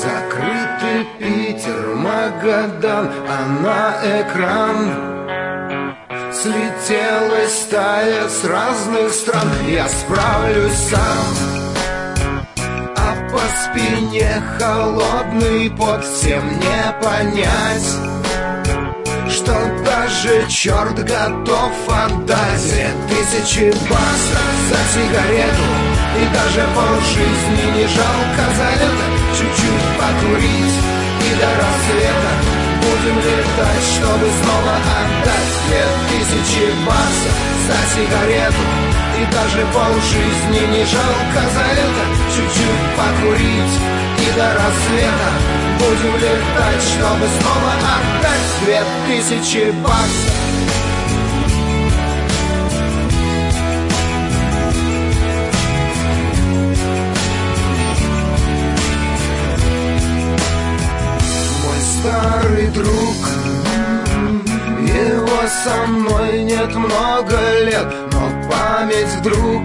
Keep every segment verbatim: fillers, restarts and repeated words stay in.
Закрытый Питер, Магадан, а на экран слетелась стая с разных стран. Я справлюсь сам, а по спине холодный пот. Всем не понять, что даже черт готов отдать две тысячи баксов за сигарету. И даже полжизни не жалко за это. Чуть-чуть покурить и до рассвета будем летать, чтобы снова отдать две тысячи баксов за сигарету. И даже полжизни не жалко за это. Чуть-чуть покурить и до рассвета будем летать, чтобы снова отдать две тысячи баксов. Старый друг, его со мной нет много лет, но память вдруг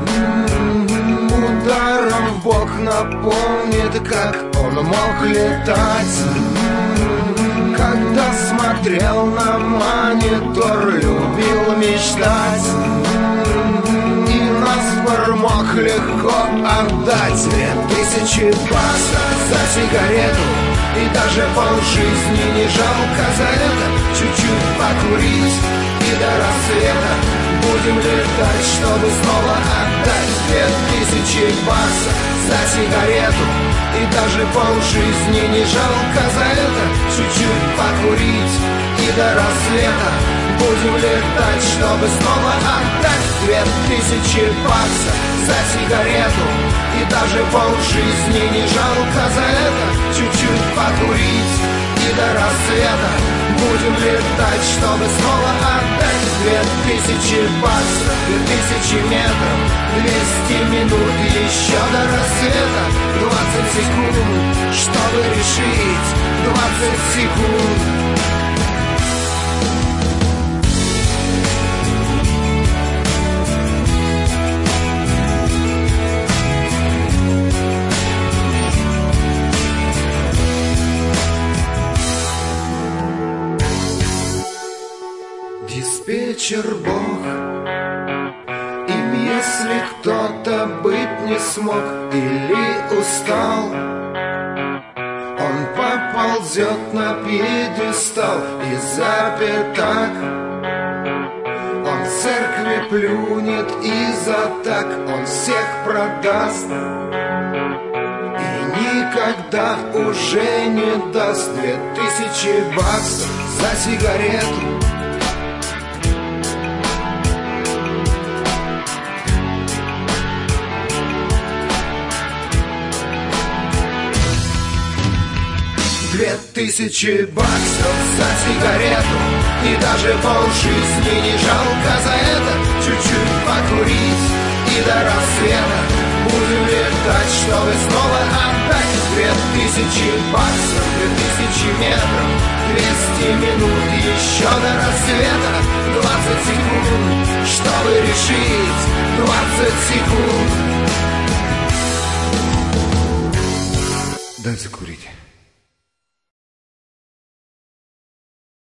ударом в бок напомнит, как он мог летать. Когда смотрел на монитор, любил мечтать, и нас мог легко отдать две тысячи баксов за сигарету. И даже полжизни не жалко за это. Чуть-чуть покурить и до рассвета будем летать, чтобы снова отдать две тысячи баксов за сигарету. И даже полжизни не жалко за это. Чуть-чуть покурить и до рассвета будем летать, чтобы снова отдать две тысячи баксов за сигарету. И даже полжизни не жалко за это. Чуть-чуть покурить и до рассвета будем летать, чтобы снова отдать две тысячи баксов. Две тысячи метров, двести минут, еще до рассвета. Двадцать секунд, чтобы решить, двадцать секунд. Диспетчер Бог, им если кто-то быть не смог или устал, он поползет на пьедестал и запятак. Он в церкви плюнет и за так он всех продаст и никогда уже не даст две тысячи баксов за сигарету. Две тысячи баксов за сигарету. И даже полжизни не жалко за это. Чуть-чуть покурить и до рассвета будем летать, чтобы снова отдать две тысячи баксов. Две тысячи метров, двести минут, еще до рассвета. Двадцать секунд, чтобы решить, двадцать секунд. Дай закурить.